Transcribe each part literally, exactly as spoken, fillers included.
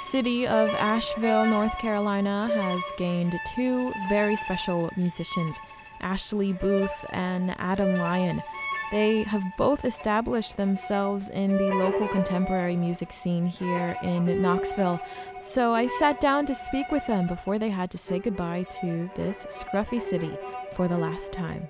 city of Asheville, North Carolina, has gained two very special musicians, Ashley Booth and Adam Lyon. They have both established themselves in the local contemporary music scene here in Knoxville. So I sat down to speak with them before they had to say goodbye to this scruffy city for the last time.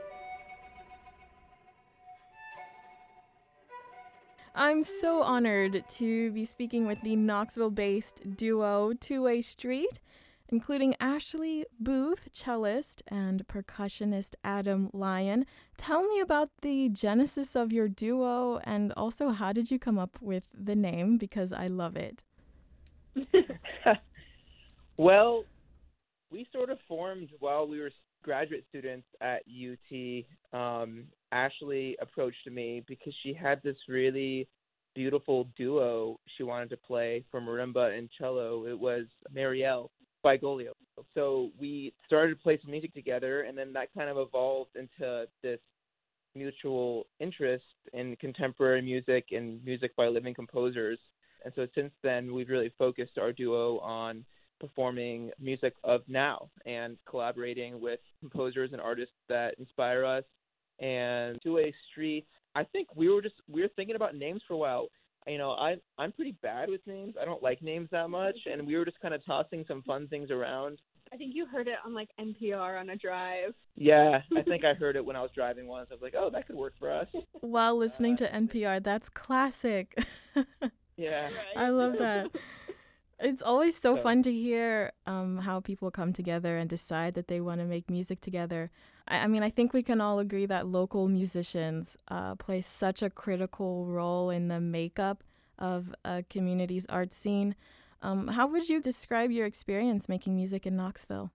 I'm so honored to be speaking with the Knoxville-based duo Two Way Street, including Ashley Booth, cellist, and percussionist Adam Lyon. Tell me about the genesis of your duo, and also how did you come up with the name, because I love it. Well, we sort of formed while we were graduate students at U T. Um, Ashley approached me because she had this really beautiful duo she wanted to play for marimba and cello. It was Marielle Bigolio. So we started to play some music together, and then that kind of evolved into this mutual interest in contemporary music and music by living composers. And so since then, we've really focused our duo on performing music of now and collaborating with composers and artists that inspire us. And Two Way Street, I think we were just we were thinking about names for a while. You know, I I'm pretty bad with names. I don't like names that much, and we were just kind of tossing some fun things around. I think you heard it on like N P R on a drive. Yeah, I think I heard it when I was driving once. I was like, oh, that could work for us. While listening uh, to N P R, that's classic. Yeah, I love that. It's always so fun to hear um, how people come together and decide that they want to make music together. I, I mean, I think we can all agree that local musicians uh, play such a critical role in the makeup of a community's art scene. Um, how would you describe your experience making music in Knoxville?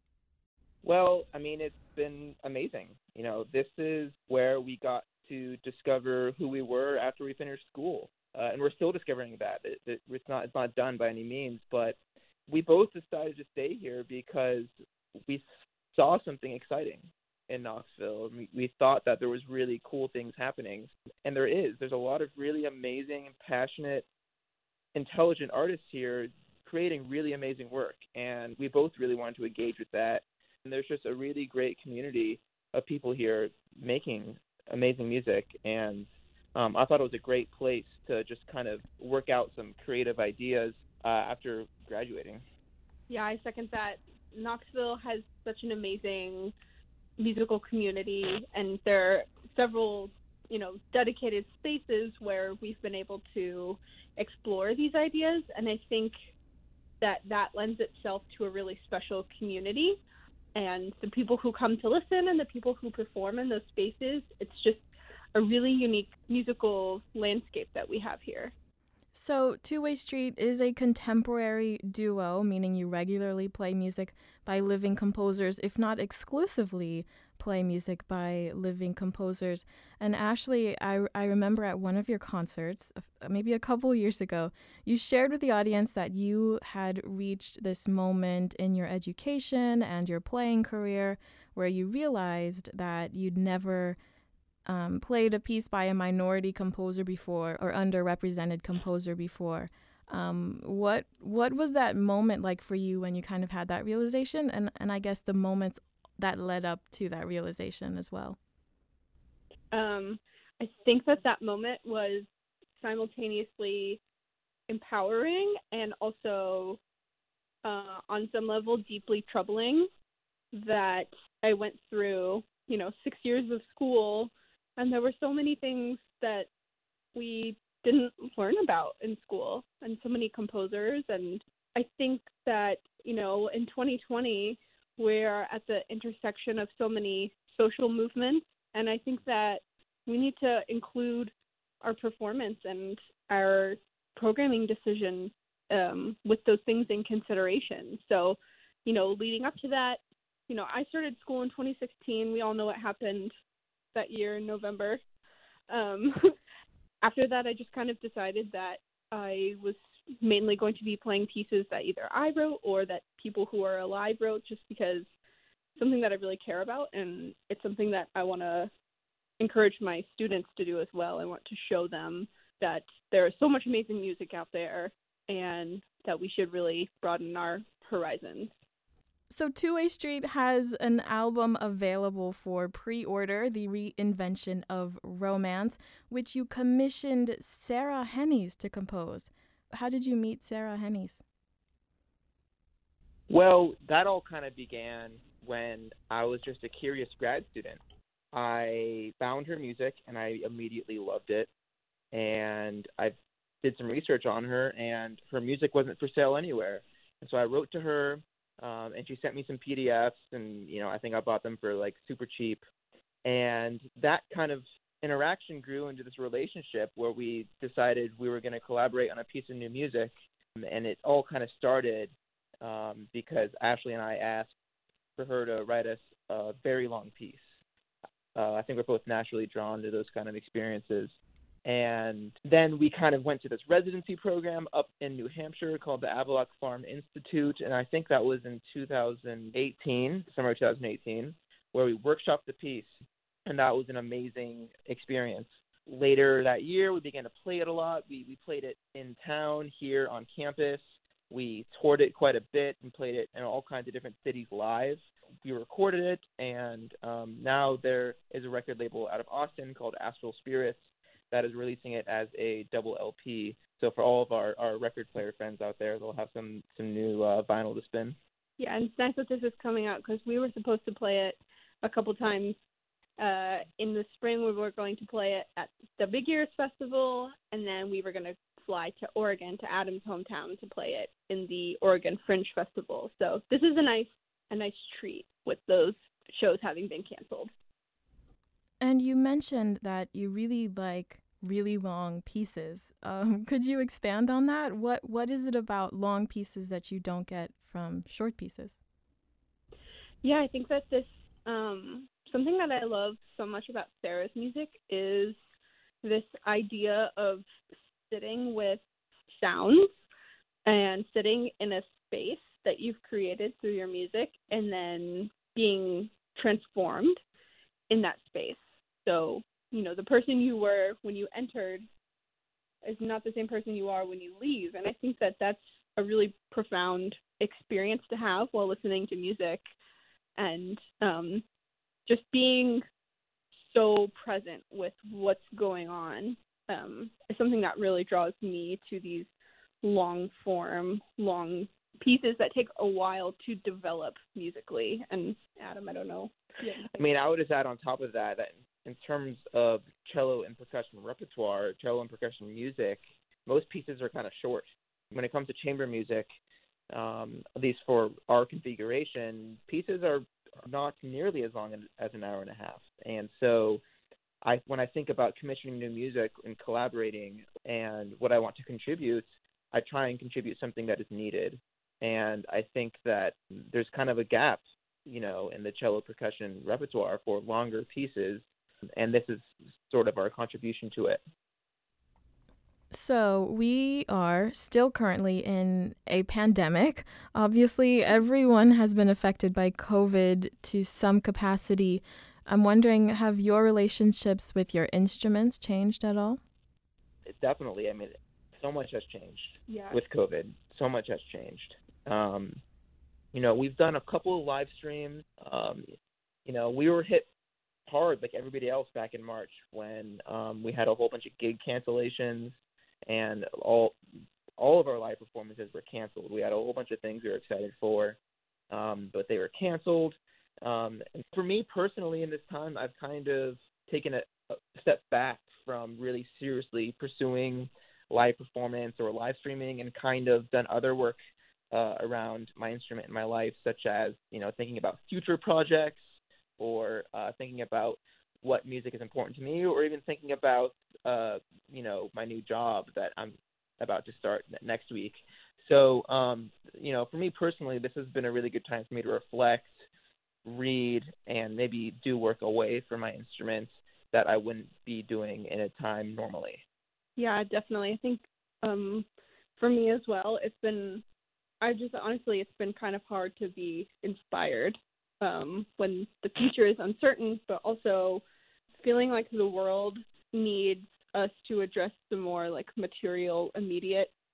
Well, I mean, it's been amazing. You know, this is where we got to discover who we were after we finished school. Uh, and we're still discovering that. It, it, it's not it's not done by any means, but we both decided to stay here because we saw something exciting in Knoxville. We, we thought that there was really cool things happening, and there is. There's a lot of really amazing, passionate, intelligent artists here creating really amazing work, and we both really wanted to engage with that. And there's just a really great community of people here making amazing music, and Um, I thought it was a great place to just kind of work out some creative ideas uh, after graduating. Yeah, I second that. Knoxville has such an amazing musical community, and there are several, you know, dedicated spaces where we've been able to explore these ideas, and I think that that lends itself to a really special community. And the people who come to listen and the people who perform in those spaces, it's just a really unique musical landscape that we have here. So Two Way Street is a contemporary duo, meaning you regularly play music by living composers, if not exclusively play music by living composers. And Ashley, I, I remember at one of your concerts, maybe a couple years ago, you shared with the audience that you had reached this moment in your education and your playing career where you realized that you'd never Um, played a piece by a minority composer before or underrepresented composer before. Um, what what was that moment like for you when you kind of had that realization, and, and I guess the moments that led up to that realization as well? Um, I think that that moment was simultaneously empowering and also uh, on some level deeply troubling that I went through, you know, six years of school. And there were so many things that we didn't learn about in school, and so many composers. And I think that, you know, in twenty twenty, we're at the intersection of so many social movements. And I think that we need to include our performance and our programming decisions um, with those things in consideration. So, you know, leading up to that, you know, I started school in twenty sixteen. We all know what happened that year in November. Um, after that, I just kind of decided that I was mainly going to be playing pieces that either I wrote or that people who are alive wrote, just because it's something that I really care about, and it's something that I want to encourage my students to do as well. I want to show them that there is so much amazing music out there, and that we should really broaden our horizons. So Two-Way Street has an album available for pre-order, The Reinvention of Romance, which you commissioned Sarah Hennies to compose. How did you meet Sarah Hennies? Well, that all kind of began when I was just a curious grad student. I found her music and I immediately loved it. And I did some research on her, and her music wasn't for sale anywhere. And so I wrote to her, um, and she sent me some P D Fs, and, you know, I think I bought them for, like, super cheap. And that kind of interaction grew into this relationship where we decided we were going to collaborate on a piece of new music. And it all kind of started um, because Ashley and I asked for her to write us a very long piece. Uh, I think we're both naturally drawn to those kind of experiences. And then we kind of went to this residency program up in New Hampshire called the Avaloq Farm Institute, and I think that was in two thousand eighteen, summer two thousand eighteen, where we workshopped the piece, and that was an amazing experience. Later that year, we began to play it a lot. We we played it in town here on campus. We toured it quite a bit and played it in all kinds of different cities live. We recorded it, and um, now there is a record label out of Austin called Astral Spirits that is releasing it as a double L P. So for all of our, our record player friends out there, they'll have some, some new uh, vinyl to spin. Yeah, and it's nice that this is coming out because we were supposed to play it a couple times. Uh, in the spring, we were going to play it at the Big Ears Festival, and then we were going to fly to Oregon, to Adam's hometown, to play it in the Oregon Fringe Festival. So this is a nice a nice treat with those shows having been canceled. And you mentioned that you really like really long pieces. Um, could you expand on that? What What is it about long pieces that you don't get from short pieces? Yeah, I think that this, um, something that I love so much about Sarah's music is this idea of sitting with sounds and sitting in a space that you've created through your music and then being transformed in that space. So, you know, the person you were when you entered is not the same person you are when you leave. And I think that that's a really profound experience to have while listening to music, and um, just being so present with what's going on um, is something that really draws me to these long form, long pieces that take a while to develop musically. And Adam, I don't know. I mean, I would just add on top of that, that in terms of cello and percussion repertoire, cello and percussion music, most pieces are kind of short. When it comes to chamber music, um, at least for our configuration, pieces are not nearly as long as an hour and a half. And so I, when I think about commissioning new music and collaborating and what I want to contribute, I try and contribute something that is needed. And I think that there's kind of a gap, you know, in the cello percussion repertoire for longer pieces, and this is sort of our contribution to it. So we are still currently in a pandemic. Obviously, everyone has been affected by COVID to some capacity. I'm wondering, have your relationships with your instruments changed at all? Definitely. I mean, so much has changed yeah. with COVID. So much has changed. Um, you know, we've done a couple of live streams. Um, you know, we were hit hard like everybody else back in March when um, we had a whole bunch of gig cancellations, and all all of our live performances were canceled. We had a whole bunch of things we were excited for, um, but they were canceled. Um, and for me personally, in this time, I've kind of taken a, a step back from really seriously pursuing live performance or live streaming, and kind of done other work uh, around my instrument in my life, such as, you know, thinking about future projects, or uh, thinking about what music is important to me, or even thinking about, uh, you know, my new job that I'm about to start next week. So, um, you know, for me personally, this has been a really good time for me to reflect, read, and maybe do work away from my instruments that I wouldn't be doing in a time normally. Yeah, definitely. I think um, for me as well, it's been, I just honestly, it's been kind of hard to be inspired um, when the future is uncertain, but also feeling like the world needs us to address the more like material, immediate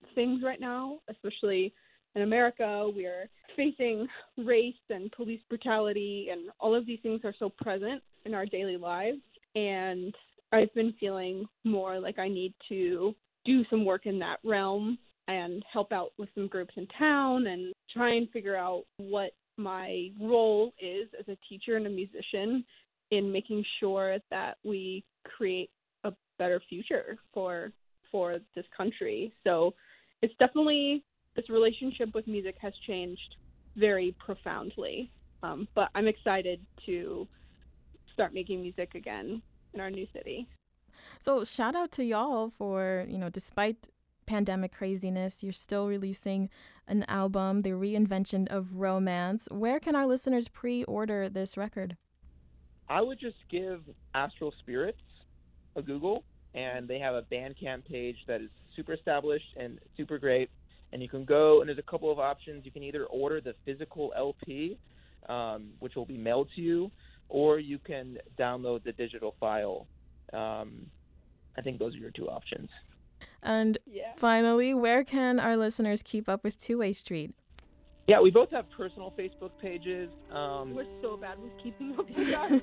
things right now, especially in America. We're facing race and police brutality, and all of these things are so present in our daily lives. And I've been feeling more like I need to do some work in that realm and help out with some groups in town and try and figure out what my role is as a teacher and a musician in making sure that we create a better future for for this country. So it's definitely, this relationship with music has changed very profoundly. Um, but I'm excited to start making music again in our new city. So shout out to y'all for, you know, despite pandemic craziness, you're still releasing an album, The Reinvention of Romance. Where can our listeners pre-order this record? I would just give Astral Spirits a Google, and they have a Bandcamp page that is super established and super great. And you can go, and there's a couple of options. You can either order the physical L P, um, which will be mailed to you, or you can download the digital file. Um, I think those are your two options. And Yeah. finally, where can our listeners keep up with Two Way Street? Yeah, we both have personal Facebook pages. Um, We're so bad with keeping up with ours.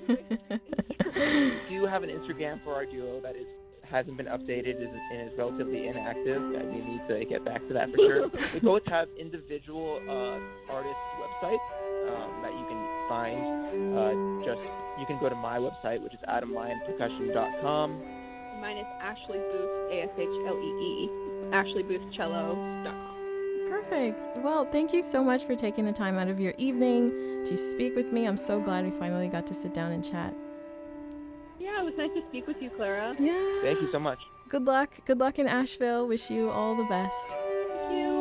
we do have an Instagram for our duo that is hasn't been updated and is relatively inactive. And we need to get back to that for sure. We both have individual uh, artist websites um, that you can find. Uh, just you can go to my website, which is adam lyon percussion dot com. Mine is Ashley Booth, A S H L E E, ashley booth cello dot com. Perfect. Well, thank you so much for taking the time out of your evening to speak with me. I'm so glad we finally got to sit down and chat. Yeah, it was nice to speak with you, Clara. Yeah. Thank you so much. Good luck. Good luck in Asheville. Wish you all the best. Thank you.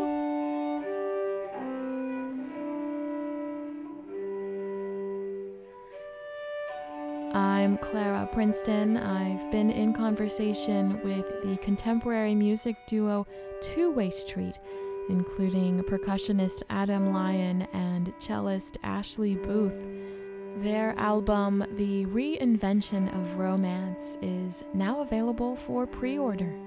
I'm Clara Princeton. I've been in conversation with the contemporary music duo Two Way Street, including percussionist Adam Lyon and cellist Ashley Booth. Their album, The Reinvention of Romance, is now available for pre-order.